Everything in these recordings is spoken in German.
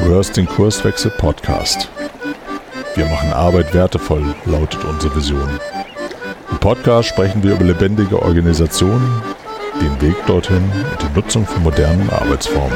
hörst den Kurswechsel-Podcast. Wir machen Arbeit wertevoll, lautet unsere Vision. Im Podcast sprechen wir über lebendige Organisationen, den Weg dorthin und die Nutzung von modernen Arbeitsformen.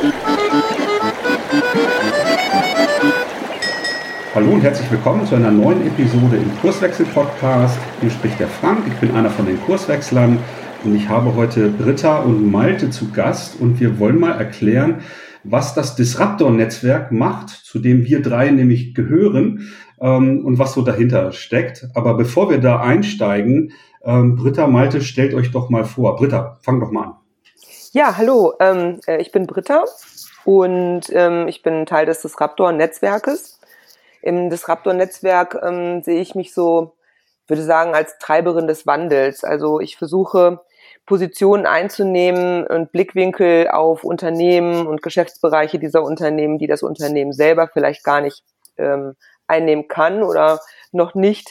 Hallo und herzlich willkommen zu einer neuen Episode im Kurswechsel-Podcast. Hier spricht der Frank, ich bin einer von den Kurswechslern und ich habe heute Britta und Malte zu Gast und wir wollen mal erklären, was das Disruptor-Netzwerk macht, zu dem wir drei nämlich gehören und was so dahinter steckt. Aber bevor wir da einsteigen, Britta, Malte, stellt euch doch mal vor. Britta, fang doch mal an. Ja, hallo, ich bin Britta und ich bin Teil des Disruptor-Netzwerkes. Im Disruptor-Netzwerk sehe ich mich so, würde sagen, als Treiberin des Wandels. Also ich versuche, Positionen einzunehmen und Blickwinkel auf Unternehmen und Geschäftsbereiche dieser Unternehmen, die das Unternehmen selber vielleicht gar nicht einnehmen kann oder noch nicht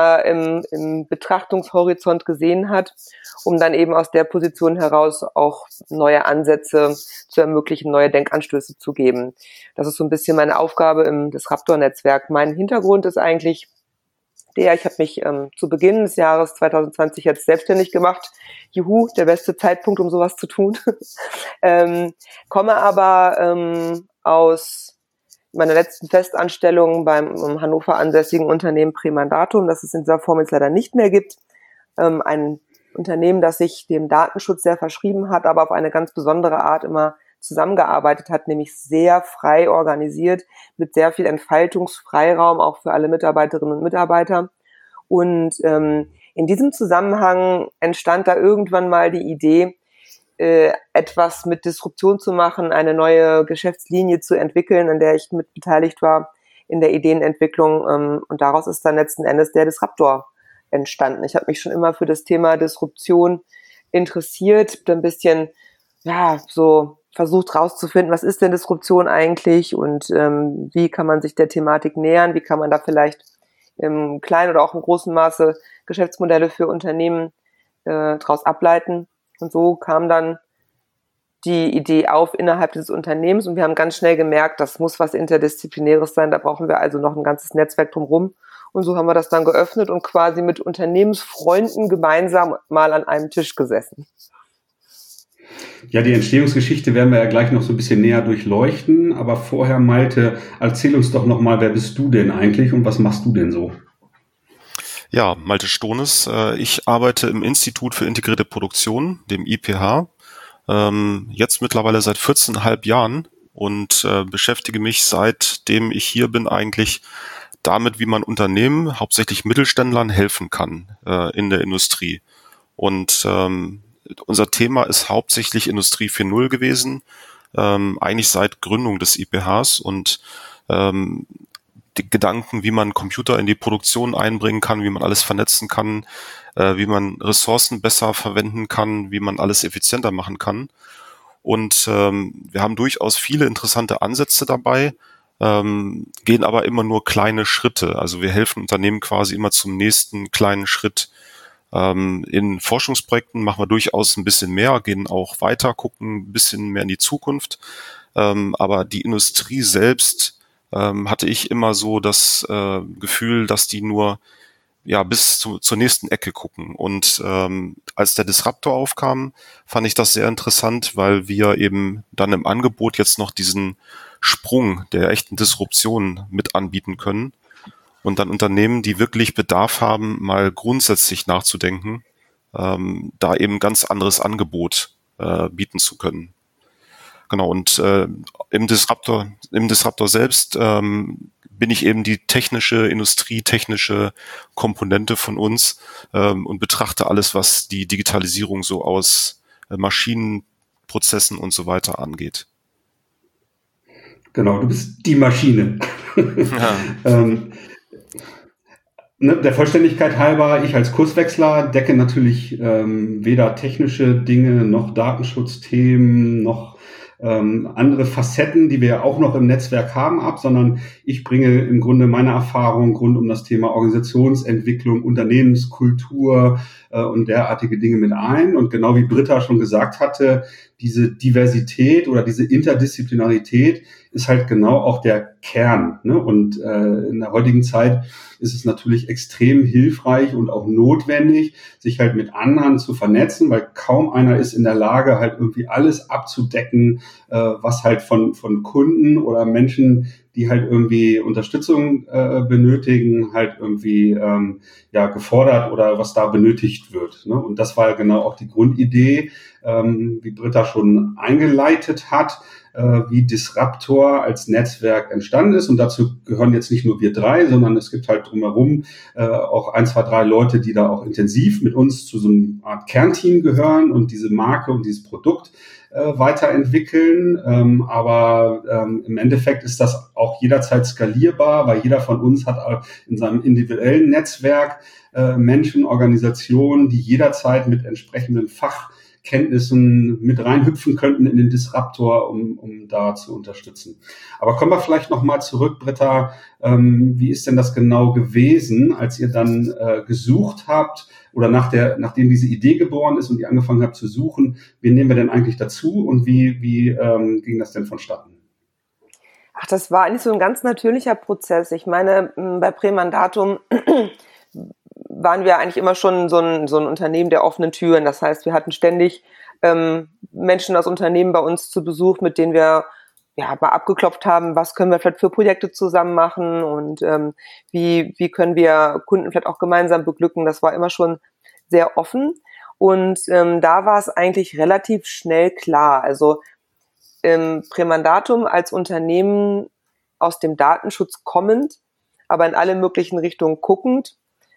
im Betrachtungshorizont gesehen hat, um dann eben aus der Position heraus auch neue Ansätze zu ermöglichen, neue Denkanstöße zu geben. Das ist so ein bisschen meine Aufgabe im Disruptor-Netzwerk. Mein Hintergrund ist eigentlich ich habe mich zu Beginn des Jahres 2020 jetzt selbstständig gemacht. Juhu, der beste Zeitpunkt, um sowas zu tun. Komme aber aus meiner letzten Festanstellung beim Hannover ansässigen Unternehmen Premandatum, das es in dieser Form jetzt leider nicht mehr gibt. Ein Unternehmen, das sich dem Datenschutz sehr verschrieben hat, aber auf eine ganz besondere Art immer zusammengearbeitet hat, nämlich sehr frei organisiert, mit sehr viel Entfaltungsfreiraum, auch für alle Mitarbeiterinnen und Mitarbeiter. Und in diesem Zusammenhang entstand da irgendwann mal die Idee, etwas mit Disruption zu machen, eine neue Geschäftslinie zu entwickeln, an der ich mit beteiligt war in der Ideenentwicklung. Und daraus ist dann letzten Endes der Disruptor entstanden. Ich habe mich schon immer für das Thema Disruption interessiert, ein bisschen, so versucht rauszufinden, was ist denn Disruption eigentlich und wie kann man sich der Thematik nähern, wie kann man da vielleicht im kleinen oder auch im großen Maße Geschäftsmodelle für Unternehmen daraus ableiten. Und so kam dann die Idee auf innerhalb des Unternehmens und wir haben ganz schnell gemerkt, das muss was Interdisziplinäres sein, da brauchen wir also noch ein ganzes Netzwerk drumherum. Und so haben wir das dann geöffnet und quasi mit Unternehmensfreunden gemeinsam mal an einem Tisch gesessen. Ja, die Entstehungsgeschichte werden wir ja gleich noch so ein bisschen näher durchleuchten. Aber vorher, Malte, erzähl uns doch nochmal, wer bist du denn eigentlich und was machst du denn so? Ja, Malte Stohnes. Ich arbeite im Institut für integrierte Produktion, dem IPH, jetzt mittlerweile seit 14,5 Jahren und beschäftige mich, seitdem ich hier bin, eigentlich damit, wie man Unternehmen, hauptsächlich Mittelständlern, helfen kann in der Industrie. Und unser Thema ist hauptsächlich Industrie 4.0 gewesen, eigentlich seit Gründung des IPHs und die Gedanken, wie man Computer in die Produktion einbringen kann, wie man alles vernetzen kann, wie man Ressourcen besser verwenden kann, wie man alles effizienter machen kann. Und wir haben durchaus viele interessante Ansätze dabei, gehen aber immer nur kleine Schritte. Also wir helfen Unternehmen quasi immer zum nächsten kleinen Schritt. In Forschungsprojekten machen wir durchaus ein bisschen mehr, gehen auch weiter, gucken ein bisschen mehr in die Zukunft. Aber die Industrie selbst hatte ich immer so das Gefühl, dass die nur bis zur nächsten Ecke gucken. Und als der Disruptor aufkam, fand ich das sehr interessant, weil wir eben dann im Angebot jetzt noch diesen Sprung der echten Disruption mit anbieten können. Und dann Unternehmen, die wirklich Bedarf haben, mal grundsätzlich nachzudenken, da eben ganz anderes Angebot bieten zu können. Genau, und im Disruptor selbst bin ich eben die industrietechnische Komponente von uns und betrachte alles, was die Digitalisierung so aus Maschinenprozessen und so weiter angeht. Genau, du bist die Maschine. Ja. Der Vollständigkeit halber, ich als Kurswechsler decke natürlich weder technische Dinge noch Datenschutzthemen noch andere Facetten, die wir ja auch noch im Netzwerk haben, ab, sondern ich bringe im Grunde meine Erfahrung rund um das Thema Organisationsentwicklung, Unternehmenskultur und derartige Dinge mit ein. Und genau wie Britta schon gesagt hatte, diese Diversität oder diese Interdisziplinarität ist halt genau auch der Kern. Ne? Und in der heutigen Zeit ist es natürlich extrem hilfreich und auch notwendig, sich halt mit anderen zu vernetzen, weil kaum einer ist in der Lage, halt irgendwie alles abzudecken, was halt von Kunden oder Menschen, die halt irgendwie Unterstützung benötigen, halt irgendwie gefordert oder was da benötigt wird. Ne? Und das war genau auch die Grundidee, wie Britta schon eingeleitet hat, wie Disruptor als Netzwerk entstanden ist. Und dazu gehören jetzt nicht nur wir drei, sondern es gibt halt drumherum auch 1, 2, 3 Leute, die da auch intensiv mit uns zu so einer Art Kernteam gehören und diese Marke und dieses Produkt weiterentwickeln. Aber im Endeffekt ist das auch jederzeit skalierbar, weil jeder von uns hat in seinem individuellen Netzwerk Menschen, Organisationen, die jederzeit mit entsprechenden Fachkenntnissen mit reinhüpfen könnten in den Disruptor, um da zu unterstützen. Aber kommen wir vielleicht nochmal zurück, Britta. Wie ist denn das genau gewesen, als ihr dann gesucht habt oder nachdem diese Idee geboren ist und ihr angefangen habt zu suchen, wen nehmen wir denn eigentlich dazu und wie ging das denn vonstatten? Ach, das war eigentlich so ein ganz natürlicher Prozess. Ich meine, bei Prämandatum waren wir eigentlich immer schon so ein Unternehmen der offenen Türen. Das heißt, wir hatten ständig Menschen aus Unternehmen bei uns zu Besuch, mit denen wir mal abgeklopft haben, was können wir vielleicht für Projekte zusammen machen und wie können wir Kunden vielleicht auch gemeinsam beglücken. Das war immer schon sehr offen und da war es eigentlich relativ schnell klar. Also Prämandatum als Unternehmen aus dem Datenschutz kommend, aber in alle möglichen Richtungen guckend,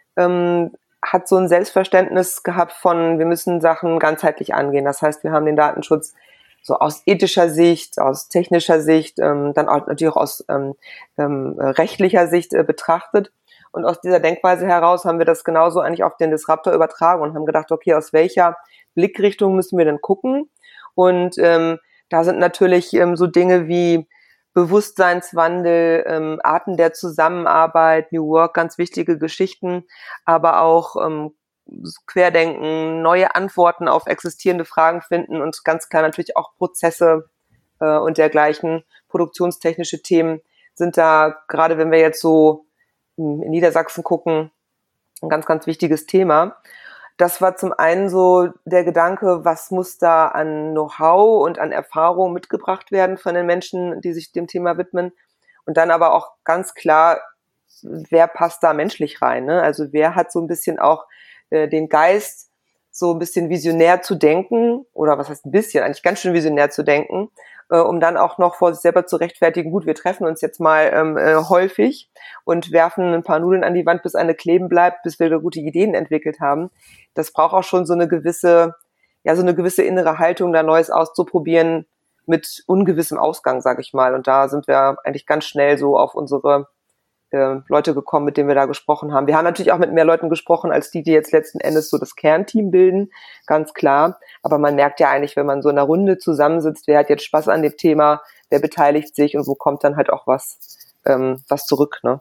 hat so ein Selbstverständnis gehabt von, wir müssen Sachen ganzheitlich angehen. Das heißt, wir haben den Datenschutz so aus ethischer Sicht, aus technischer Sicht, dann auch natürlich auch aus rechtlicher Sicht betrachtet. Und aus dieser Denkweise heraus haben wir das genauso eigentlich auf den Disruptor übertragen und haben gedacht, okay, aus welcher Blickrichtung müssen wir denn gucken? Und da sind natürlich so Dinge wie Bewusstseinswandel, Arten der Zusammenarbeit, New Work, ganz wichtige Geschichten, aber auch Querdenken, neue Antworten auf existierende Fragen finden und ganz klar natürlich auch Prozesse und dergleichen, produktionstechnische Themen sind da, gerade wenn wir jetzt so in Niedersachsen gucken, ein ganz, ganz wichtiges Thema. Das war zum einen so der Gedanke, was muss da an Know-how und an Erfahrung mitgebracht werden von den Menschen, die sich dem Thema widmen. Und dann aber auch ganz klar, wer passt da menschlich rein, ne? Also wer hat so ein bisschen auch den Geist, so ein bisschen visionär zu denken, oder was heißt ein bisschen, eigentlich ganz schön visionär zu denken, um dann auch noch vor sich selber zu rechtfertigen, gut, wir treffen uns jetzt mal häufig und werfen ein paar Nudeln an die Wand, bis eine kleben bleibt, bis wir gute Ideen entwickelt haben. Das braucht auch schon so eine gewisse innere Haltung, da Neues auszuprobieren mit ungewissem Ausgang, sage ich mal. Und da sind wir eigentlich ganz schnell so auf unsere Leute gekommen, mit denen wir da gesprochen haben. Wir haben natürlich auch mit mehr Leuten gesprochen, als die jetzt letzten Endes so das Kernteam bilden, ganz klar. Aber man merkt ja eigentlich, wenn man so in einer Runde zusammensitzt, wer hat jetzt Spaß an dem Thema, wer beteiligt sich und wo kommt dann halt auch was zurück, ne?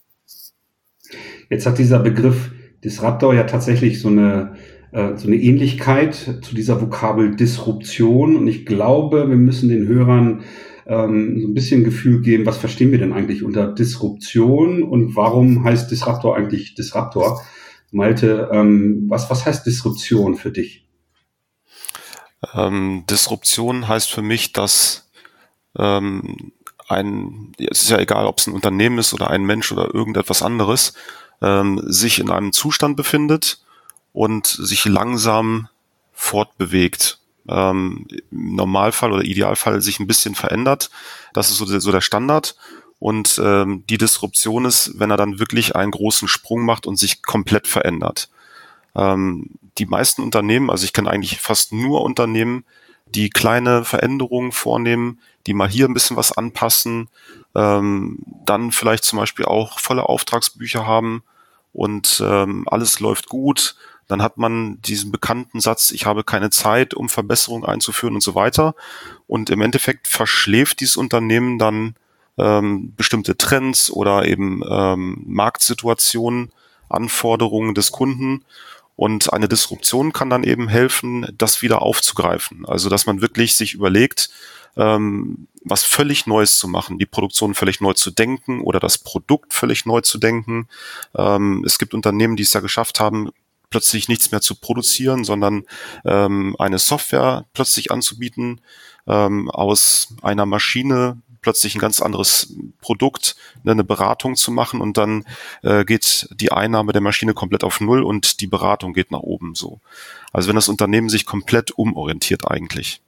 Jetzt hat dieser Begriff Disruptor ja tatsächlich so eine Ähnlichkeit zu dieser Vokabel Disruption. Und ich glaube, wir müssen den Hörern so ein bisschen Gefühl geben, was verstehen wir denn eigentlich unter Disruption und warum heißt Disruptor eigentlich Disruptor? Malte, was heißt Disruption für dich? Disruption heißt für mich, dass es ist ja egal, ob es ein Unternehmen ist oder ein Mensch oder irgendetwas anderes, sich in einem Zustand befindet und sich langsam fortbewegt. Im Normalfall oder Idealfall sich ein bisschen verändert. Das ist so der Standard. Und die Disruption ist, wenn er dann wirklich einen großen Sprung macht und sich komplett verändert. Die meisten Unternehmen, also ich kenne eigentlich fast nur Unternehmen, die kleine Veränderungen vornehmen, die mal hier ein bisschen was anpassen, dann vielleicht zum Beispiel auch volle Auftragsbücher haben und alles läuft gut, dann hat man diesen bekannten Satz, ich habe keine Zeit, um Verbesserungen einzuführen und so weiter. Und im Endeffekt verschläft dieses Unternehmen dann bestimmte Trends oder eben Marktsituationen, Anforderungen des Kunden. Und eine Disruption kann dann eben helfen, das wieder aufzugreifen. Also dass man wirklich sich überlegt, was völlig Neues zu machen, die Produktion völlig neu zu denken oder das Produkt völlig neu zu denken. Es gibt Unternehmen, die es ja geschafft haben, plötzlich nichts mehr zu produzieren, sondern eine Software plötzlich anzubieten, aus einer Maschine plötzlich ein ganz anderes Produkt, eine Beratung zu machen und dann geht die Einnahme der Maschine komplett auf Null und die Beratung geht nach oben so. Also wenn das Unternehmen sich komplett umorientiert eigentlich.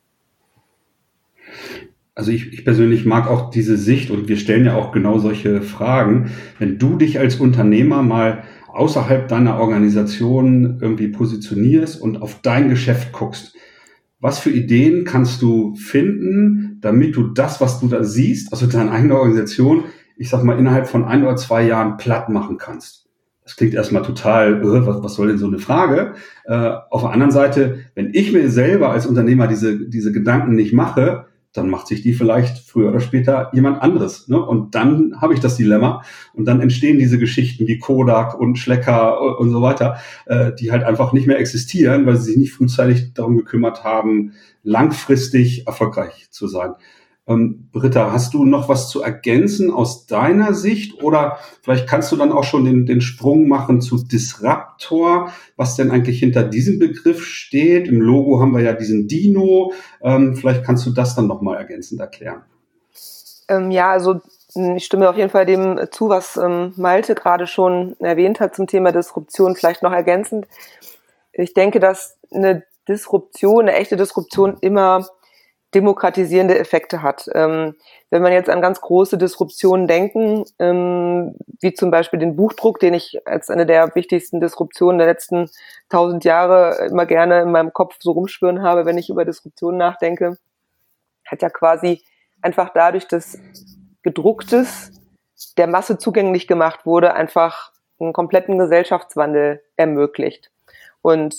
Also ich persönlich mag auch diese Sicht und wir stellen ja auch genau solche Fragen. Wenn du dich als Unternehmer mal außerhalb deiner Organisation irgendwie positionierst und auf dein Geschäft guckst, was für Ideen kannst du finden, damit du das, was du da siehst, also deine eigene Organisation, ich sag mal, innerhalb von 1 oder 2 Jahren platt machen kannst? Das klingt erstmal total, was soll denn so eine Frage? Auf der anderen Seite, wenn ich mir selber als Unternehmer diese Gedanken nicht mache, dann macht sich die vielleicht früher oder später jemand anderes. Ne? Und dann habe ich das Dilemma und dann entstehen diese Geschichten wie Kodak und Schlecker und so weiter, die halt einfach nicht mehr existieren, weil sie sich nicht frühzeitig darum gekümmert haben, langfristig erfolgreich zu sein. Britta, hast du noch was zu ergänzen aus deiner Sicht oder vielleicht kannst du dann auch schon den Sprung machen zu Disruptor, was denn eigentlich hinter diesem Begriff steht? Im Logo haben wir ja diesen Dino, vielleicht kannst du das dann nochmal ergänzend erklären. Ja, also ich stimme auf jeden Fall dem zu, was Malte gerade schon erwähnt hat zum Thema Disruption, vielleicht noch ergänzend. Ich denke, dass eine echte Disruption immer demokratisierende Effekte hat. Wenn man jetzt an ganz große Disruptionen denken, wie zum Beispiel den Buchdruck, den ich als eine der wichtigsten Disruptionen der letzten 1000 Jahre immer gerne in meinem Kopf so rumschwirren habe, wenn ich über Disruptionen nachdenke, hat ja quasi einfach dadurch, dass Gedrucktes der Masse zugänglich gemacht wurde, einfach einen kompletten Gesellschaftswandel ermöglicht. Und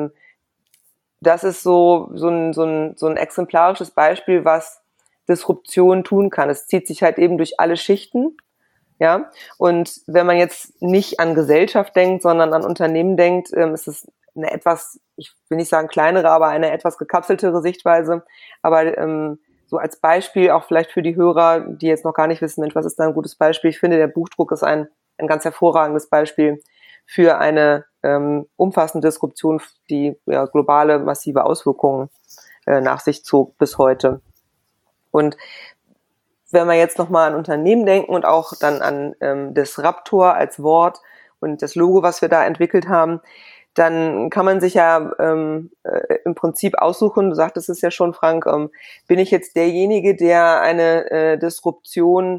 das ist so ein exemplarisches Beispiel, was Disruption tun kann. Es zieht sich halt eben durch alle Schichten, ja. Und wenn man jetzt nicht an Gesellschaft denkt, sondern an Unternehmen denkt, ist es eine etwas, ich will nicht sagen kleinere, aber eine etwas gekapseltere Sichtweise. Aber so als Beispiel auch vielleicht für die Hörer, die jetzt noch gar nicht wissen, Mensch, was ist da ein gutes Beispiel? Ich finde, der Buchdruck ist ein ganz hervorragendes Beispiel für eine umfassende Disruption, die ja globale, massive Auswirkungen nach sich zog bis heute. Und wenn wir jetzt nochmal an Unternehmen denken und auch dann an Disruptor als Wort und das Logo, was wir da entwickelt haben, dann kann man sich ja im Prinzip aussuchen, du sagtest es ja schon, Frank, bin ich jetzt derjenige, der eine Disruption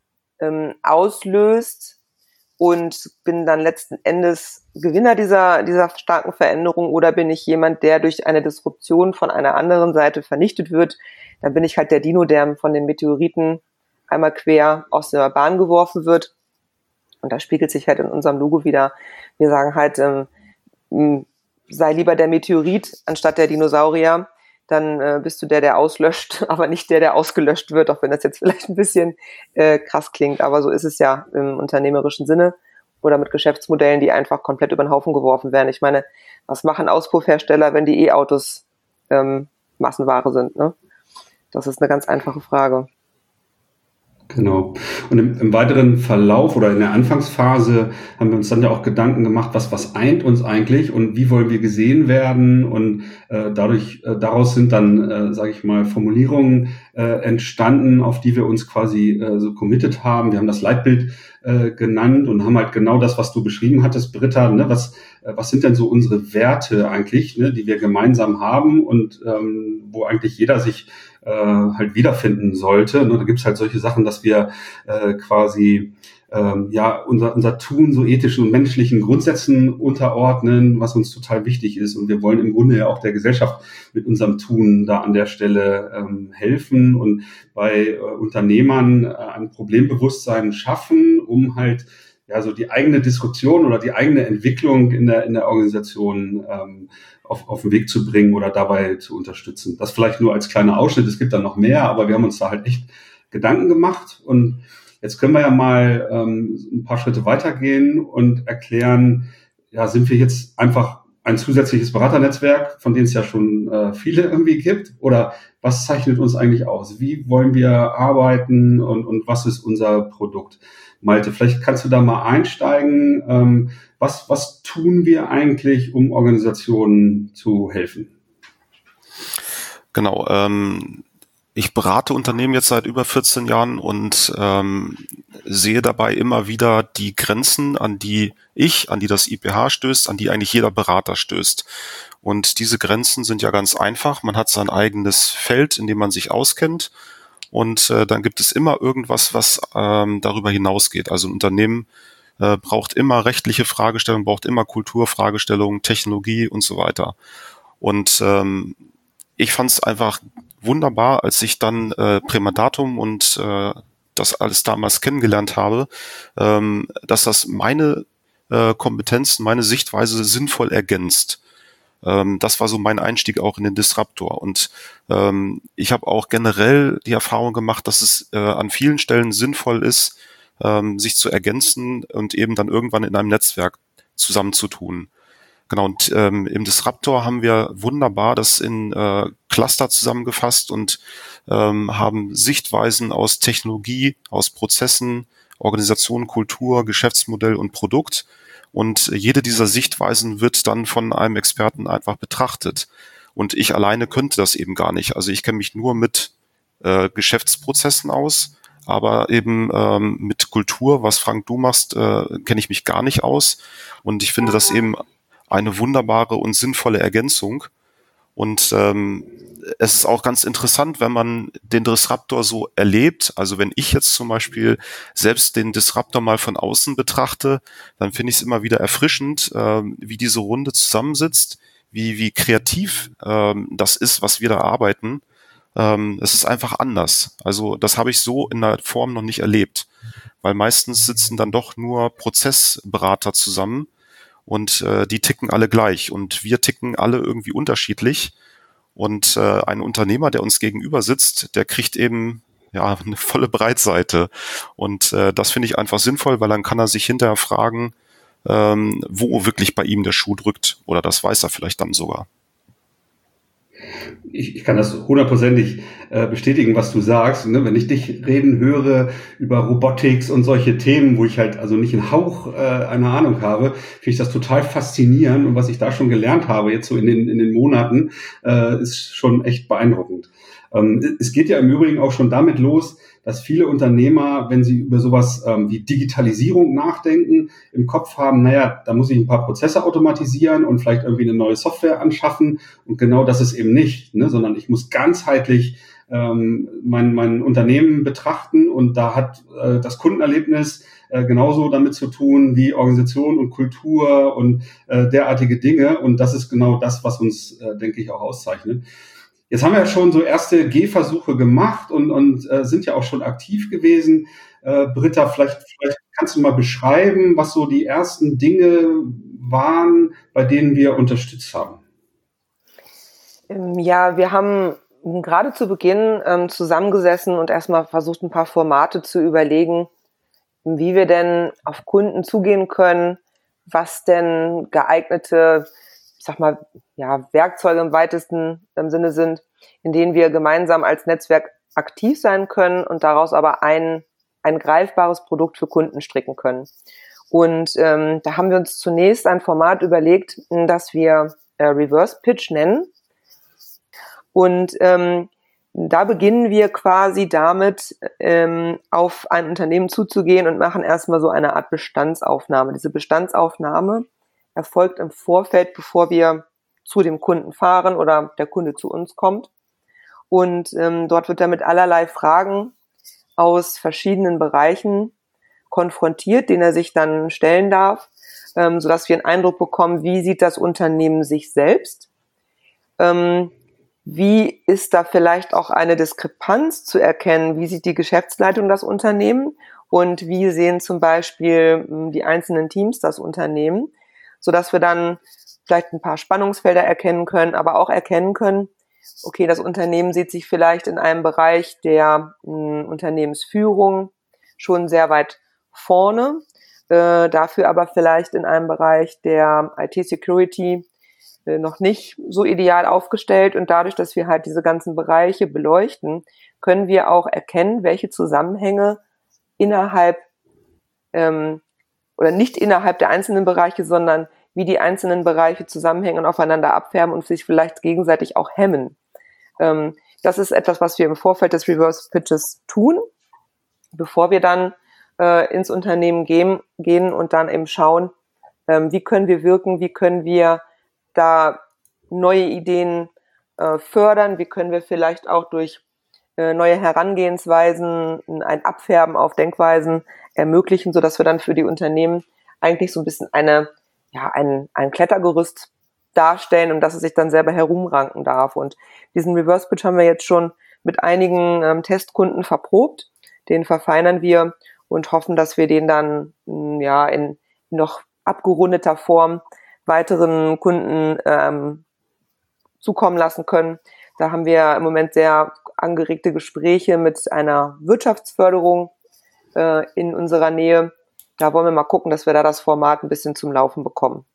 auslöst und bin dann letzten Endes Gewinner dieser starken Veränderung, oder bin ich jemand, der durch eine Disruption von einer anderen Seite vernichtet wird? Dann bin ich halt der Dino, der von den Meteoriten einmal quer aus der Bahn geworfen wird. Und das spiegelt sich halt in unserem Logo wieder. Wir sagen halt, sei lieber der Meteorit anstatt der Dinosaurier. Dann bist du der auslöscht, aber nicht der ausgelöscht wird, auch wenn das jetzt vielleicht ein bisschen krass klingt. Aber so ist es ja im unternehmerischen Sinne oder mit Geschäftsmodellen, die einfach komplett über den Haufen geworfen werden. Ich meine, was machen Auspuffhersteller, wenn die E-Autos Massenware sind? Ne? Das ist eine ganz einfache Frage. Genau. Und im weiteren Verlauf oder in der Anfangsphase haben wir uns dann ja auch Gedanken gemacht, was eint uns eigentlich und wie wollen wir gesehen werden, und daraus sind dann, sage ich mal, Formulierungen entstanden, auf die wir uns quasi so committed haben. Wir haben das Leitbild genannt und haben halt genau das, was du beschrieben hattest, Britta, ne? Was sind denn so unsere Werte eigentlich, ne, die wir gemeinsam haben und wo eigentlich jeder sich halt wiederfinden sollte. Und da gibt's halt solche Sachen, dass wir quasi unser Tun so ethischen und menschlichen Grundsätzen unterordnen, was uns total wichtig ist. Und wir wollen im Grunde ja auch der Gesellschaft mit unserem Tun da an der Stelle helfen und bei Unternehmern ein Problembewusstsein schaffen, um halt so die eigene Disruption oder die eigene Entwicklung in der Organisation auf den Weg zu bringen oder dabei zu unterstützen. Das vielleicht nur als kleiner Ausschnitt. Es gibt dann noch mehr, aber wir haben uns da halt echt Gedanken gemacht. Und jetzt können wir ja mal ein paar Schritte weitergehen und erklären, ja, sind wir jetzt einfach ein zusätzliches Beraternetzwerk, von denen es ja schon viele irgendwie gibt? Oder was zeichnet uns eigentlich aus? Wie wollen wir arbeiten und was ist unser Produkt? Malte, vielleicht kannst du da mal einsteigen. Was tun wir eigentlich, um Organisationen zu helfen? Genau, ich berate Unternehmen jetzt seit über 14 Jahren und sehe dabei immer wieder die Grenzen, an die das IPH stößt, an die eigentlich jeder Berater stößt. Und diese Grenzen sind ja ganz einfach. Man hat sein eigenes Feld, in dem man sich auskennt. Und dann gibt es immer irgendwas, was darüber hinausgeht. Also ein Unternehmen braucht immer rechtliche Fragestellungen, braucht immer Kulturfragestellungen, Technologie und so weiter. Und ich fand es einfach wunderbar, als ich dann Prämadatum und das alles damals kennengelernt habe, dass das meine Kompetenzen, meine Sichtweise sinnvoll ergänzt. Das war so mein Einstieg auch in den Disruptor. Und ich habe auch generell die Erfahrung gemacht, dass es an vielen Stellen sinnvoll ist, sich zu ergänzen und eben dann irgendwann in einem Netzwerk zusammenzutun. Genau, und im Disruptor haben wir wunderbar das in Cluster zusammengefasst und haben Sichtweisen aus Technologie, aus Prozessen, Organisation, Kultur, Geschäftsmodell und Produkt. Und jede dieser Sichtweisen wird dann von einem Experten einfach betrachtet. Und ich alleine könnte das eben gar nicht. Also ich kenne mich nur mit Geschäftsprozessen aus, aber eben mit Kultur, was Frank, du machst, kenne ich mich gar nicht aus. Und ich finde das eben eine wunderbare und sinnvolle Ergänzung. Und es ist auch ganz interessant, wenn man den Disruptor so erlebt. Also wenn ich jetzt zum Beispiel selbst den Disruptor mal von außen betrachte, dann finde ich es immer wieder erfrischend, wie diese Runde zusammensitzt, wie kreativ das ist, was wir da arbeiten. Es ist einfach anders. Also das habe ich so in der Form noch nicht erlebt, weil meistens sitzen dann doch nur Prozessberater zusammen und die ticken alle gleich und wir ticken alle irgendwie unterschiedlich. Und ein Unternehmer, der uns gegenüber sitzt, der kriegt eben ja eine volle Breitseite. Und das finde ich einfach sinnvoll, weil dann kann er sich hinterher fragen, wo wirklich bei ihm der Schuh drückt. Oder das weiß er vielleicht dann sogar. Ich kann das hundertprozentig bestätigen, was du sagst. Ne? Wenn ich dich reden höre über Robotics und solche Themen, wo ich halt also nicht einen Hauch einer Ahnung habe, finde ich das total faszinierend. Und was ich da schon gelernt habe, jetzt so in den Monaten, ist schon echt beeindruckend. Es geht ja im Übrigen auch schon damit los, dass viele Unternehmer, wenn sie über sowas wie Digitalisierung nachdenken, im Kopf haben, naja, da muss ich ein paar Prozesse automatisieren und vielleicht irgendwie eine neue Software anschaffen. Und genau das ist eben nicht, ne? Sondern ich muss ganzheitlich mein Unternehmen betrachten und da hat das Kundenerlebnis genauso damit zu tun wie Organisation und Kultur und derartige Dinge. Und das ist genau das, was uns, denke ich, auch auszeichnet. Jetzt haben wir ja schon so erste Gehversuche gemacht und sind ja auch schon aktiv gewesen. Britta, vielleicht kannst du mal beschreiben, was so die ersten Dinge waren, bei denen wir unterstützt haben. Ja, wir haben gerade zu Beginn zusammengesessen und erstmal versucht, ein paar Formate zu überlegen, wie wir denn auf Kunden zugehen können, was denn geeignete, ich sag mal, ja, Werkzeuge im weitesten Sinne sind, in denen wir gemeinsam als Netzwerk aktiv sein können und daraus aber ein greifbares Produkt für Kunden stricken können. Und da haben wir uns zunächst ein Format überlegt, das wir Reverse Pitch nennen. Und da beginnen wir quasi damit, auf ein Unternehmen zuzugehen und machen erstmal so eine Art Bestandsaufnahme. Diese Bestandsaufnahme erfolgt im Vorfeld, bevor wir zu dem Kunden fahren oder der Kunde zu uns kommt. Und dort wird er mit allerlei Fragen aus verschiedenen Bereichen konfrontiert, den er sich dann stellen darf, sodass wir einen Eindruck bekommen, wie sieht das Unternehmen sich selbst? Wie ist da vielleicht auch eine Diskrepanz zu erkennen? Wie sieht die Geschäftsleitung das Unternehmen? und wie sehen zum Beispiel die einzelnen Teams das Unternehmen, sodass wir dann vielleicht ein paar Spannungsfelder erkennen können, aber auch erkennen können, okay, das Unternehmen sieht sich vielleicht in einem Bereich der Unternehmensführung schon sehr weit vorne, dafür aber vielleicht in einem Bereich der IT-Security noch nicht so ideal aufgestellt. Und dadurch, dass wir halt diese ganzen Bereiche beleuchten, können wir auch erkennen, welche Zusammenhänge innerhalb oder nicht innerhalb der einzelnen Bereiche, sondern wie die einzelnen Bereiche zusammenhängen und aufeinander abfärben und sich vielleicht gegenseitig auch hemmen. Das ist etwas, was wir im Vorfeld des Reverse Pitches tun, bevor wir dann ins Unternehmen gehen und dann eben schauen, wie können wir wirken, wie können wir da neue Ideen fördern, wie können wir vielleicht auch durch neue Herangehensweisen ein Abfärben auf Denkweisen ermöglichen, sodass wir dann für die Unternehmen eigentlich so ein bisschen ein Klettergerüst darstellen und dass es sich dann selber herumranken darf. Und diesen Reverse Pitch haben wir jetzt schon mit einigen Testkunden verprobt. Den verfeinern wir und hoffen, dass wir den dann in noch abgerundeter Form weiteren Kunden zukommen lassen können. Da haben wir im Moment sehr angeregte Gespräche mit einer Wirtschaftsförderung in unserer Nähe. Da wollen wir mal gucken, dass wir da das Format ein bisschen zum Laufen bekommen.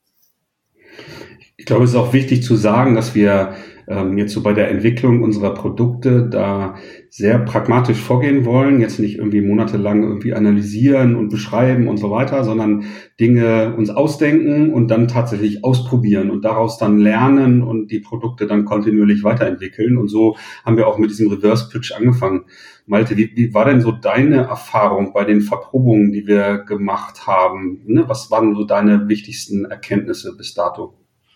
Ich glaube, es ist auch wichtig zu sagen, dass wir jetzt so bei der Entwicklung unserer Produkte da sehr pragmatisch vorgehen wollen, jetzt nicht irgendwie monatelang irgendwie analysieren und beschreiben und so weiter, sondern Dinge uns ausdenken und dann tatsächlich ausprobieren und daraus dann lernen und die Produkte dann kontinuierlich weiterentwickeln. Und so haben wir auch mit diesem Reverse Pitch angefangen. Malte, wie war denn so deine Erfahrung bei den Verprobungen, die wir gemacht haben? Ne? Was waren so deine wichtigsten Erkenntnisse bis dato?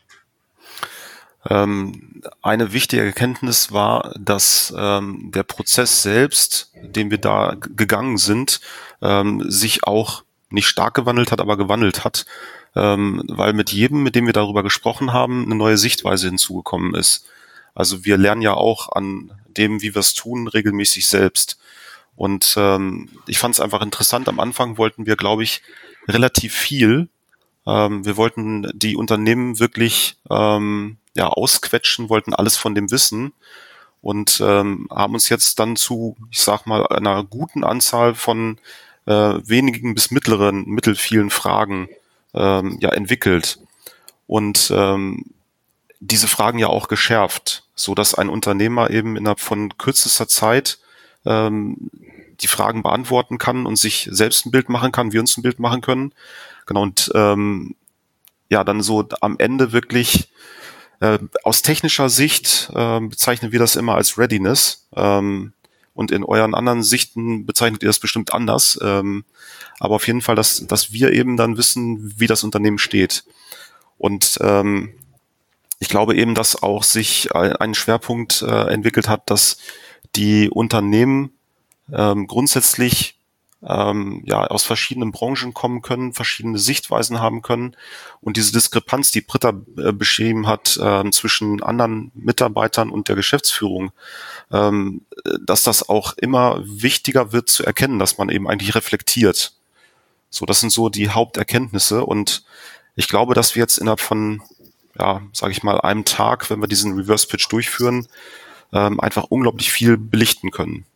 Eine wichtige Erkenntnis war, dass der Prozess selbst, den wir da gegangen sind, sich auch nicht stark gewandelt hat, aber gewandelt hat, weil mit jedem, mit dem wir darüber gesprochen haben, eine neue Sichtweise hinzugekommen ist. Also wir lernen ja auch an dem, wie wir es tun, regelmäßig selbst. Und ich fand es einfach interessant. Am Anfang wollten wir, glaube ich, relativ viel. Wir wollten die Unternehmen wirklich ausquetschen, wollten alles von dem wissen und haben uns jetzt dann zu, ich sag mal, einer guten Anzahl von wenigen bis mittelvielen Fragen entwickelt und diese Fragen ja auch geschärft, so dass ein Unternehmer eben innerhalb von kürzester Zeit die Fragen beantworten kann und sich selbst ein Bild machen kann, wir uns ein Bild machen können. Genau, und dann so am Ende wirklich aus technischer Sicht bezeichnen wir das immer als Readiness und in euren anderen Sichten bezeichnet ihr das bestimmt anders. Aber auf jeden Fall, dass wir eben dann wissen, wie das Unternehmen steht. Und ich glaube eben, dass auch sich ein Schwerpunkt entwickelt hat, dass die Unternehmen grundsätzlich aus verschiedenen Branchen kommen können, verschiedene Sichtweisen haben können und diese Diskrepanz, die Britta beschrieben hat, zwischen anderen Mitarbeitern und der Geschäftsführung, dass das auch immer wichtiger wird zu erkennen, dass man eben eigentlich reflektiert. So, das sind so die Haupterkenntnisse und ich glaube, dass wir jetzt innerhalb von, sage ich mal, einem Tag, wenn wir diesen Reverse Pitch durchführen, einfach unglaublich viel belichten können.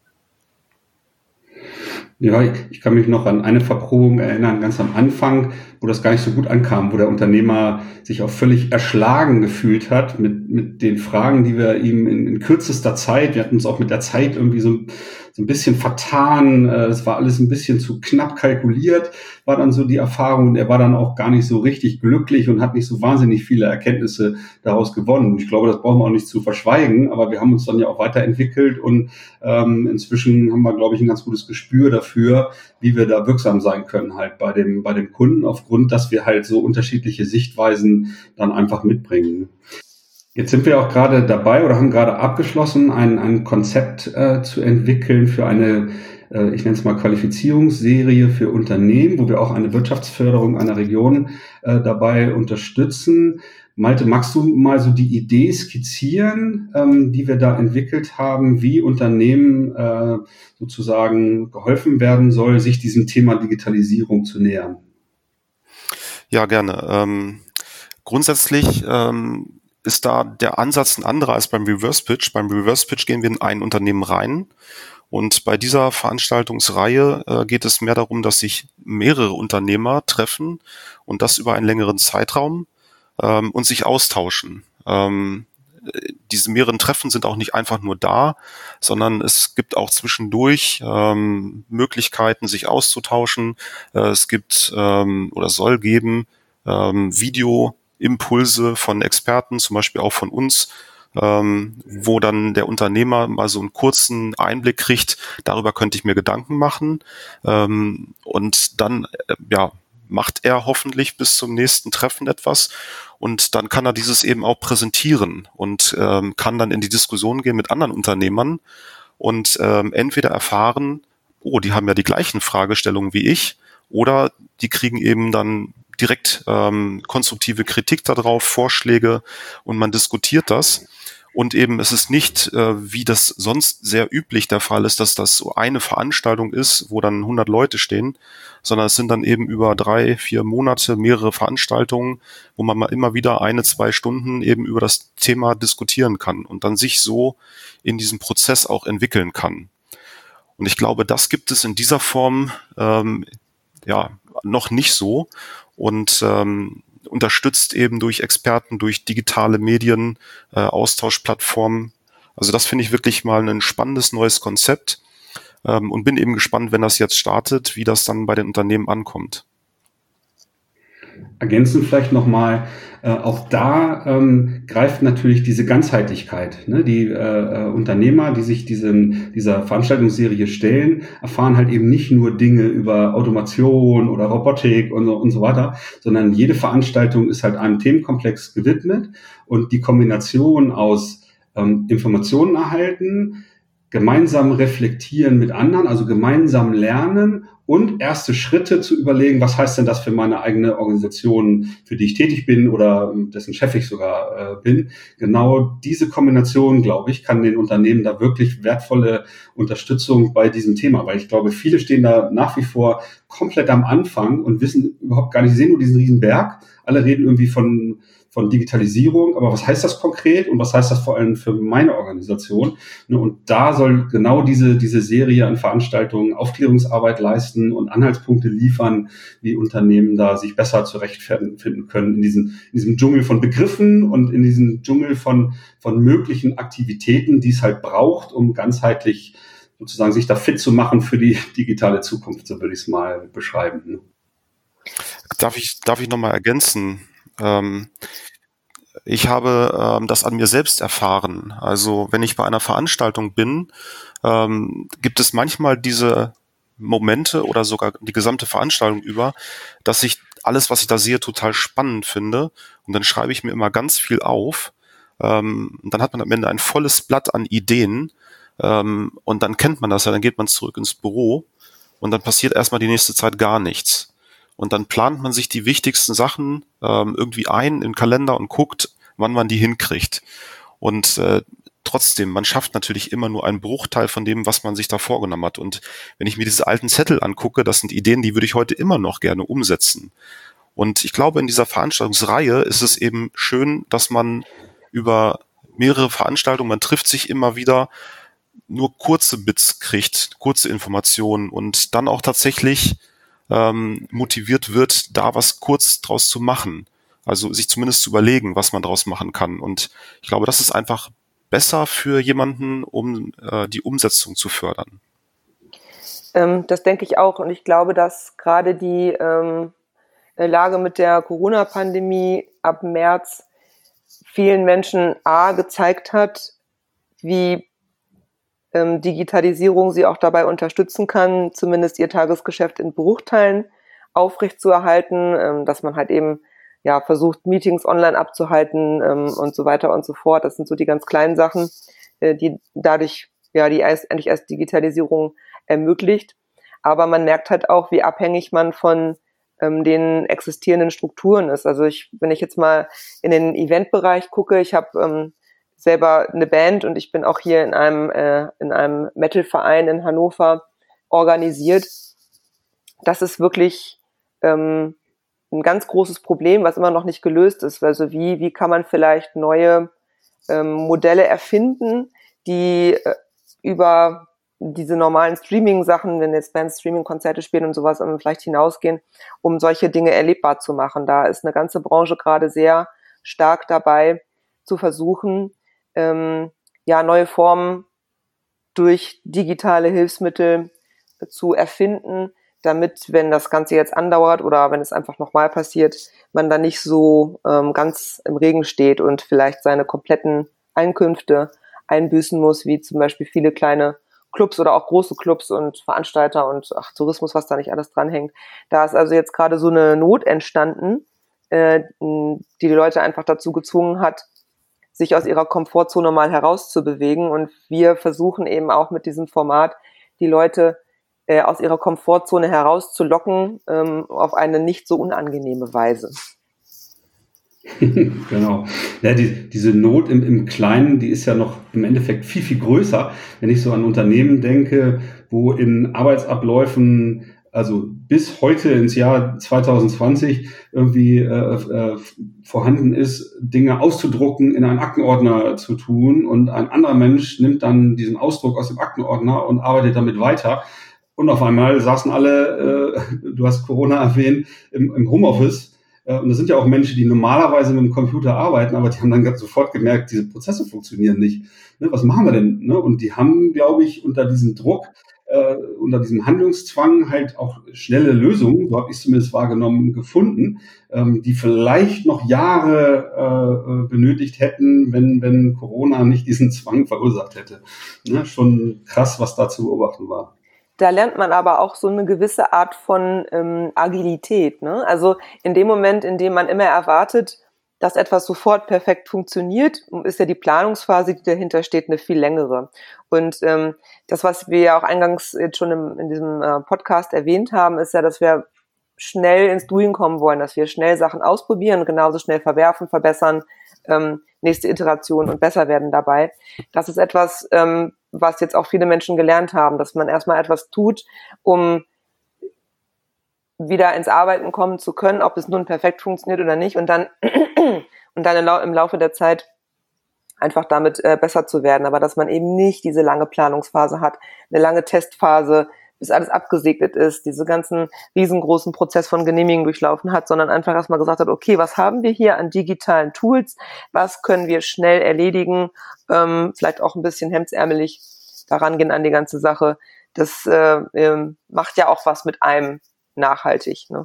Ja, ich kann mich noch an eine Verprobung erinnern, ganz am Anfang, wo das gar nicht so gut ankam, wo der Unternehmer sich auch völlig erschlagen gefühlt hat mit den Fragen, die wir ihm in kürzester Zeit, wir hatten uns auch mit der Zeit irgendwie so ein bisschen vertan, es war alles ein bisschen zu knapp kalkuliert, war dann so die Erfahrung und er war dann auch gar nicht so richtig glücklich und hat nicht so wahnsinnig viele Erkenntnisse daraus gewonnen. Ich glaube, das brauchen wir auch nicht zu verschweigen, aber wir haben uns dann ja auch weiterentwickelt und inzwischen haben wir, glaube ich, ein ganz gutes Gespür dafür, wie wir da wirksam sein können halt bei dem Kunden, aufgrund, dass wir halt so unterschiedliche Sichtweisen dann einfach mitbringen. Jetzt sind wir auch gerade dabei oder haben gerade abgeschlossen, ein Konzept zu entwickeln für eine, ich nenne es mal Qualifizierungsserie für Unternehmen, wo wir auch eine Wirtschaftsförderung einer Region dabei unterstützen. Malte, magst du mal so die Idee skizzieren, die wir da entwickelt haben, wie Unternehmen sozusagen geholfen werden soll, sich diesem Thema Digitalisierung zu nähern? Ja, gerne. Grundsätzlich ist da der Ansatz ein anderer als beim Reverse Pitch. Beim Reverse Pitch gehen wir in ein Unternehmen rein. Und bei dieser Veranstaltungsreihe geht es mehr darum, dass sich mehrere Unternehmer treffen und das über einen längeren Zeitraum und sich austauschen. Diese mehreren Treffen sind auch nicht einfach nur da, sondern es gibt auch zwischendurch Möglichkeiten, sich auszutauschen. Es gibt oder soll geben Videoimpulse von Experten, zum Beispiel auch von uns, wo dann der Unternehmer mal so einen kurzen Einblick kriegt, darüber könnte ich mir Gedanken machen. Und dann macht er hoffentlich bis zum nächsten Treffen etwas und dann kann er dieses eben auch präsentieren und kann dann in die Diskussion gehen mit anderen Unternehmern und entweder erfahren, oh, die haben ja die gleichen Fragestellungen wie ich, oder die kriegen eben dann direkt konstruktive Kritik darauf, Vorschläge und man diskutiert das. Und eben es ist nicht, wie das sonst sehr üblich der Fall ist, dass das so eine Veranstaltung ist, wo dann 100 Leute stehen, sondern es sind dann eben über 3-4 Monate mehrere Veranstaltungen, wo man mal immer wieder 1-2 Stunden eben über das Thema diskutieren kann und dann sich so in diesem Prozess auch entwickeln kann. Und ich glaube, das gibt es in dieser Form noch nicht so und unterstützt eben durch Experten, durch digitale Medien, Austauschplattformen. Also das finde ich wirklich mal ein spannendes neues Konzept und bin eben gespannt, wenn das jetzt startet, wie das dann bei den Unternehmen ankommt. Ergänzend vielleicht nochmal, auch da greift natürlich diese Ganzheitlichkeit. Ne? Die Unternehmer, die sich dieser Veranstaltungsserie stellen, erfahren halt eben nicht nur Dinge über Automation oder Robotik und so weiter, sondern jede Veranstaltung ist halt einem Themenkomplex gewidmet und die Kombination aus Informationen erhalten, gemeinsam reflektieren mit anderen, also gemeinsam lernen und erste Schritte zu überlegen, was heißt denn das für meine eigene Organisation, für die ich tätig bin oder dessen Chef ich sogar bin. Genau diese Kombination, glaube ich, kann den Unternehmen da wirklich wertvolle Unterstützung bei diesem Thema, weil ich glaube, viele stehen da nach wie vor komplett am Anfang und wissen überhaupt gar nicht, sie sehen nur diesen riesen Berg. Alle reden irgendwie von Digitalisierung, aber was heißt das konkret und was heißt das vor allem für meine Organisation? Und da soll genau diese Serie an Veranstaltungen Aufklärungsarbeit leisten und Anhaltspunkte liefern, wie Unternehmen da sich besser zurechtfinden können in diesem Dschungel von Begriffen und in diesem Dschungel von möglichen Aktivitäten, die es halt braucht, um ganzheitlich sozusagen sich da fit zu machen für die digitale Zukunft, so würde ich es mal beschreiben. Darf ich nochmal ergänzen? Ich habe das an mir selbst erfahren. Also wenn ich bei einer Veranstaltung bin, gibt es manchmal diese Momente oder sogar die gesamte Veranstaltung über, dass ich alles, was ich da sehe, total spannend finde. Und dann schreibe ich mir immer ganz viel auf. Und dann hat man am Ende ein volles Blatt an Ideen. Und dann kennt man das ja, dann geht man zurück ins Büro und dann passiert erstmal die nächste Zeit gar nichts. Und dann plant man sich die wichtigsten Sachen irgendwie ein in den Kalender und guckt, wann man die hinkriegt. Und trotzdem, man schafft natürlich immer nur einen Bruchteil von dem, was man sich da vorgenommen hat. Und wenn ich mir diese alten Zettel angucke, das sind Ideen, die würde ich heute immer noch gerne umsetzen. Und ich glaube, in dieser Veranstaltungsreihe ist es eben schön, dass man über mehrere Veranstaltungen, man trifft sich immer wieder, nur kurze Bits kriegt, kurze Informationen und dann auch tatsächlich motiviert wird, da was kurz draus zu machen. Also sich zumindest zu überlegen, was man draus machen kann. Und ich glaube, das ist einfach besser für jemanden, um die Umsetzung zu fördern. Das denke ich auch. Und ich glaube, dass gerade die Lage mit der Corona-Pandemie ab März vielen Menschen gezeigt hat, wie Digitalisierung sie auch dabei unterstützen kann, zumindest ihr Tagesgeschäft in Bruchteilen aufrechtzuerhalten, dass man halt eben versucht, Meetings online abzuhalten und so weiter und so fort. Das sind so die ganz kleinen Sachen, die dadurch eigentlich erst Digitalisierung ermöglicht. Aber man merkt halt auch, wie abhängig man von den existierenden Strukturen ist. Also wenn ich jetzt mal in den Eventbereich gucke, ich habe selber eine Band und ich bin auch hier in einem Metal-Verein in Hannover organisiert. Das ist wirklich ein ganz großes Problem, was immer noch nicht gelöst ist. Also wie kann man vielleicht neue Modelle erfinden, die über diese normalen Streaming-Sachen, wenn jetzt Bands Streaming-Konzerte spielen und sowas, vielleicht hinausgehen, um solche Dinge erlebbar zu machen. Da ist eine ganze Branche gerade sehr stark dabei, zu versuchen, neue Formen durch digitale Hilfsmittel zu erfinden, damit, wenn das Ganze jetzt andauert oder wenn es einfach nochmal passiert, man da nicht so ganz im Regen steht und vielleicht seine kompletten Einkünfte einbüßen muss, wie zum Beispiel viele kleine Clubs oder auch große Clubs und Veranstalter und Tourismus, was da nicht alles dranhängt. Da ist also jetzt gerade so eine Not entstanden, die Leute einfach dazu gezwungen hat, sich aus ihrer Komfortzone mal herauszubewegen. Und wir versuchen eben auch mit diesem Format, die Leute aus ihrer Komfortzone herauszulocken, auf eine nicht so unangenehme Weise. Genau. Ja, diese Not im Kleinen, die ist ja noch im Endeffekt viel, viel größer. Wenn ich so an Unternehmen denke, wo in Arbeitsabläufen, also bis heute ins Jahr 2020 irgendwie vorhanden ist, Dinge auszudrucken, in einen Aktenordner zu tun und ein anderer Mensch nimmt dann diesen Ausdruck aus dem Aktenordner und arbeitet damit weiter. Und auf einmal saßen alle, du hast Corona erwähnt, im Homeoffice. Und das sind ja auch Menschen, die normalerweise mit dem Computer arbeiten, aber die haben dann ganz sofort gemerkt, diese Prozesse funktionieren nicht. Ne, was machen wir denn? Ne? Und die haben, glaube ich, unter diesem Druck, unter diesem Handlungszwang halt auch schnelle Lösungen, so habe ich es zumindest wahrgenommen, gefunden, die vielleicht noch Jahre benötigt hätten, wenn Corona nicht diesen Zwang verursacht hätte. Ne? Schon krass, was da zu beobachten war. Da lernt man aber auch so eine gewisse Art von Agilität, ne? Also in dem Moment, in dem man immer erwartet, dass etwas sofort perfekt funktioniert, ist ja die Planungsphase, die dahinter steht, eine viel längere. Und das, was wir ja auch eingangs jetzt schon in diesem Podcast erwähnt haben, ist ja, dass wir schnell ins Doing kommen wollen, dass wir schnell Sachen ausprobieren, genauso schnell verwerfen, verbessern, nächste Iteration und besser werden dabei. Das ist etwas, was jetzt auch viele Menschen gelernt haben, dass man erstmal etwas tut, um wieder ins Arbeiten kommen zu können, ob es nun perfekt funktioniert oder nicht, und dann im Laufe der Zeit einfach damit besser zu werden, aber dass man eben nicht diese lange Planungsphase hat, eine lange Testphase, bis alles abgesegnet ist, diese ganzen riesengroßen Prozess von Genehmigungen durchlaufen hat, sondern einfach erstmal gesagt hat, okay, was haben wir hier an digitalen Tools, was können wir schnell erledigen, vielleicht auch ein bisschen hemdsärmelig daran gehen an die ganze Sache. Das macht ja auch was mit einem nachhaltig. Ne?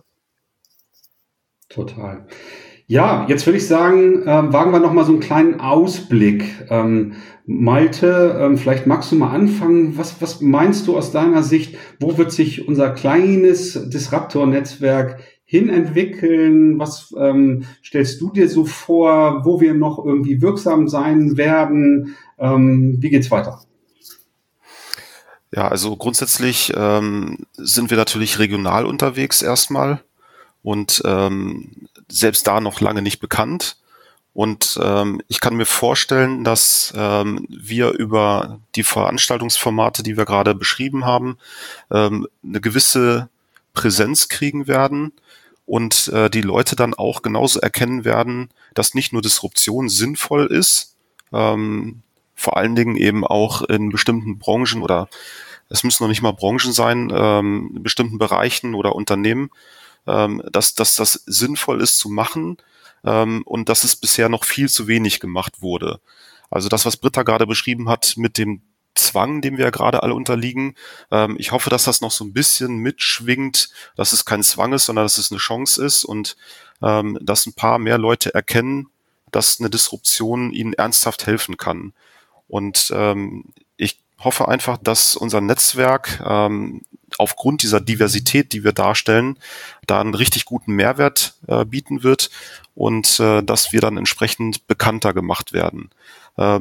Total. Ja, jetzt würde ich sagen, wagen wir nochmal so einen kleinen Ausblick. Malte, vielleicht magst du mal anfangen. Was meinst du aus deiner Sicht? Wo wird sich unser kleines Disruptor-Netzwerk hinentwickeln? Was stellst du dir so vor, wo wir noch irgendwie wirksam sein werden? Wie geht's weiter? Ja, also grundsätzlich sind wir natürlich regional unterwegs erstmal und selbst da noch lange nicht bekannt. Und ich kann mir vorstellen, dass wir über die Veranstaltungsformate, die wir gerade beschrieben haben, eine gewisse Präsenz kriegen werden und die Leute dann auch genauso erkennen werden, dass nicht nur Disruption sinnvoll ist, vor allen Dingen eben auch in bestimmten Branchen oder es müssen noch nicht mal Branchen sein, in bestimmten Bereichen oder Unternehmen, dass das sinnvoll ist zu machen und dass es bisher noch viel zu wenig gemacht wurde. Also das, was Britta gerade beschrieben hat mit dem Zwang, dem wir ja gerade alle unterliegen, ich hoffe, dass das noch so ein bisschen mitschwingt, dass es kein Zwang ist, sondern dass es eine Chance ist und dass ein paar mehr Leute erkennen, dass eine Disruption ihnen ernsthaft helfen kann. Und ich hoffe einfach, dass unser Netzwerk aufgrund dieser Diversität, die wir darstellen, da einen richtig guten Mehrwert bieten wird und dass wir dann entsprechend bekannter gemacht werden.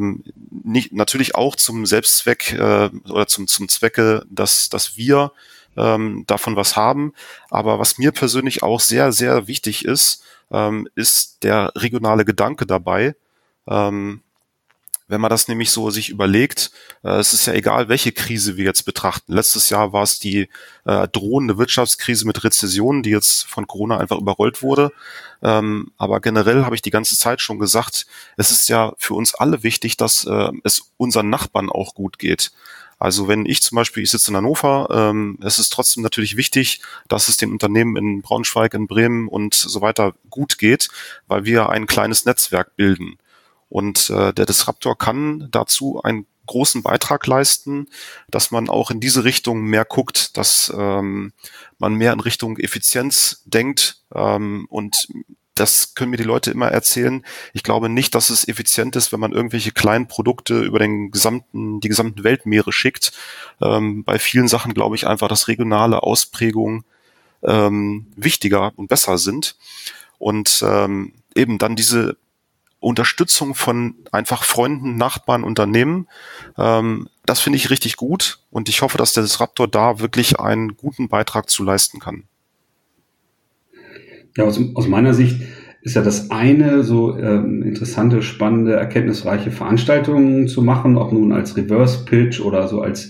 Natürlich auch zum Selbstzweck oder zum Zwecke, dass wir davon was haben. Aber was mir persönlich auch sehr, sehr wichtig ist, ist der regionale Gedanke dabei. Wenn man das nämlich so sich überlegt, es ist ja egal, welche Krise wir jetzt betrachten. Letztes Jahr war es die drohende Wirtschaftskrise mit Rezession, die jetzt von Corona einfach überrollt wurde. Aber generell habe ich die ganze Zeit schon gesagt, es ist ja für uns alle wichtig, dass es unseren Nachbarn auch gut geht. Also wenn ich zum Beispiel, ich sitze in Hannover, es ist trotzdem natürlich wichtig, dass es den Unternehmen in Braunschweig, in Bremen und so weiter gut geht, weil wir ein kleines Netzwerk bilden. Und der Disruptor kann dazu einen großen Beitrag leisten, dass man auch in diese Richtung mehr guckt, dass man mehr in Richtung Effizienz denkt. Und das können mir die Leute immer erzählen. Ich glaube nicht, dass es effizient ist, wenn man irgendwelche kleinen Produkte über die gesamten Weltmeere schickt. Bei vielen Sachen glaube ich einfach, dass regionale Ausprägungen wichtiger und besser sind. Und eben dann diese Unterstützung von einfach Freunden, Nachbarn, Unternehmen, das finde ich richtig gut und ich hoffe, dass der Disruptor da wirklich einen guten Beitrag zu leisten kann. Ja, aus meiner Sicht ist ja das eine, so interessante, spannende, erkenntnisreiche Veranstaltungen zu machen, ob nun als Reverse Pitch oder so als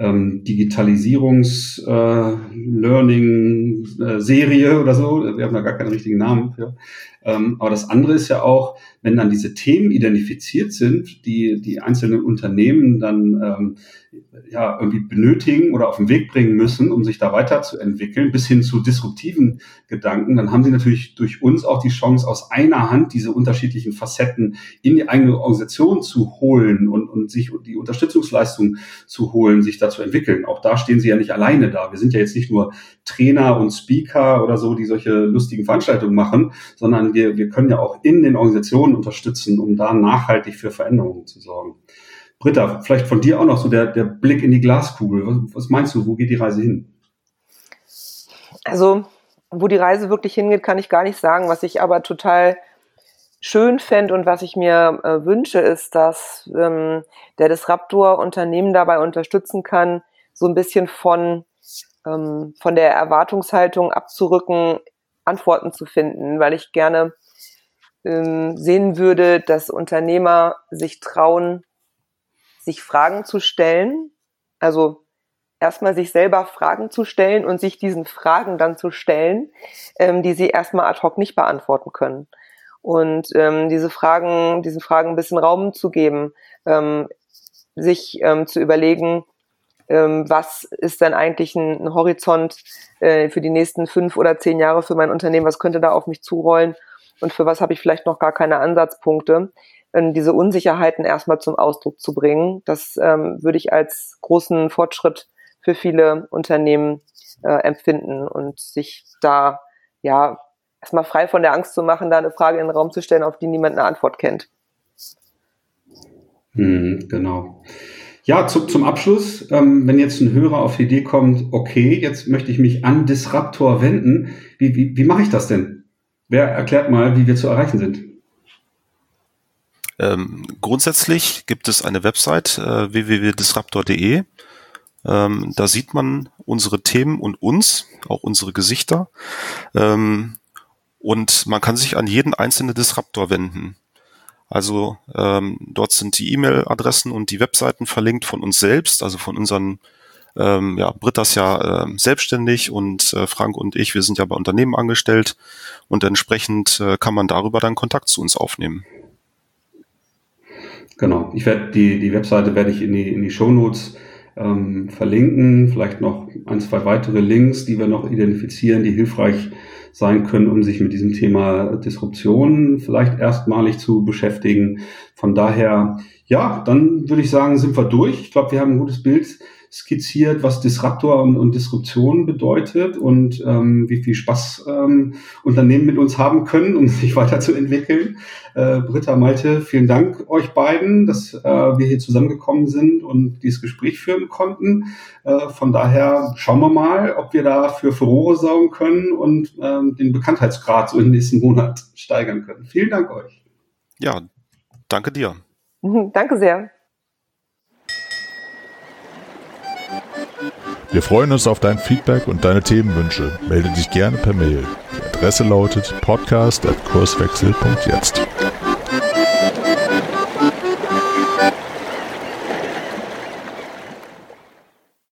Digitalisierungs-Learning-Serie oder so. Wir haben da gar keinen richtigen Namen für. Aber das andere ist ja auch, wenn dann diese Themen identifiziert sind, die einzelnen Unternehmen dann irgendwie benötigen oder auf den Weg bringen müssen, um sich da weiterzuentwickeln, bis hin zu disruptiven Gedanken, dann haben sie natürlich durch uns auch die Chance, aus einer Hand diese unterschiedlichen Facetten in die eigene Organisation zu holen und sich die Unterstützungsleistung zu holen, sich da zu entwickeln. Auch da stehen sie ja nicht alleine da. Wir sind ja jetzt nicht nur Trainer und Speaker oder so, die solche lustigen Veranstaltungen machen, sondern wir können ja auch in den Organisationen unterstützen, um da nachhaltig für Veränderungen zu sorgen. Britta, vielleicht von dir auch noch so der Blick in die Glaskugel. Was meinst du, wo geht die Reise hin? Also, wo die Reise wirklich hingeht, kann ich gar nicht sagen. Was ich aber total schön fände und was ich mir wünsche, ist, dass der Disruptor Unternehmen dabei unterstützen kann, so ein bisschen von der Erwartungshaltung abzurücken, Antworten zu finden, weil ich gerne sehen würde, dass Unternehmer sich trauen, sich Fragen zu stellen, also erstmal sich selber Fragen zu stellen und sich diesen Fragen dann zu stellen, die sie erstmal ad hoc nicht beantworten können. Und diesen Fragen ein bisschen Raum zu geben, sich zu überlegen, was ist denn eigentlich ein Horizont für die nächsten 5 oder 10 Jahre für mein Unternehmen, was könnte da auf mich zurollen und für was habe ich vielleicht noch gar keine Ansatzpunkte. Diese Unsicherheiten erstmal zum Ausdruck zu bringen, das würde ich als großen Fortschritt für viele Unternehmen empfinden und sich da ja erstmal frei von der Angst zu machen, da eine Frage in den Raum zu stellen, auf die niemand eine Antwort kennt. Genau. Ja, zum Abschluss, wenn jetzt ein Hörer auf die Idee kommt, okay, jetzt möchte ich mich an Disruptor wenden, wie mache ich das denn? Wer erklärt mal, wie wir zu erreichen sind? Grundsätzlich gibt es eine Website www.disruptor.de. Da sieht man unsere Themen und uns, auch unsere Gesichter. Und man kann sich an jeden einzelnen Disruptor wenden. Also dort sind die E-Mail-Adressen und die Webseiten verlinkt von uns selbst, also von unseren, Britta ist ja selbstständig und Frank und ich, wir sind ja bei Unternehmen angestellt und entsprechend kann man darüber dann Kontakt zu uns aufnehmen. Genau, ich werde die Webseite werde ich in die Shownotes verlinken, vielleicht noch 1, 2 weitere Links, die wir noch identifizieren, die hilfreich sein können, um sich mit diesem Thema Disruption vielleicht erstmalig zu beschäftigen. Von daher, ja, dann würde ich sagen, sind wir durch. Ich glaube, wir haben ein gutes Bild skizziert, was Disruptor und Disruption bedeutet und wie viel Spaß Unternehmen mit uns haben können, um sich weiterzuentwickeln. Britta, Malte, vielen Dank euch beiden, dass wir hier zusammengekommen sind und dieses Gespräch führen konnten. Von daher schauen wir mal, ob wir da für Furore sorgen können und den Bekanntheitsgrad so im nächsten Monat steigern können. Vielen Dank euch. Ja, danke dir. Danke sehr. Wir freuen uns auf dein Feedback und deine Themenwünsche. Melde dich gerne per Mail. Die Adresse lautet podcast@kurswechsel.jetzt.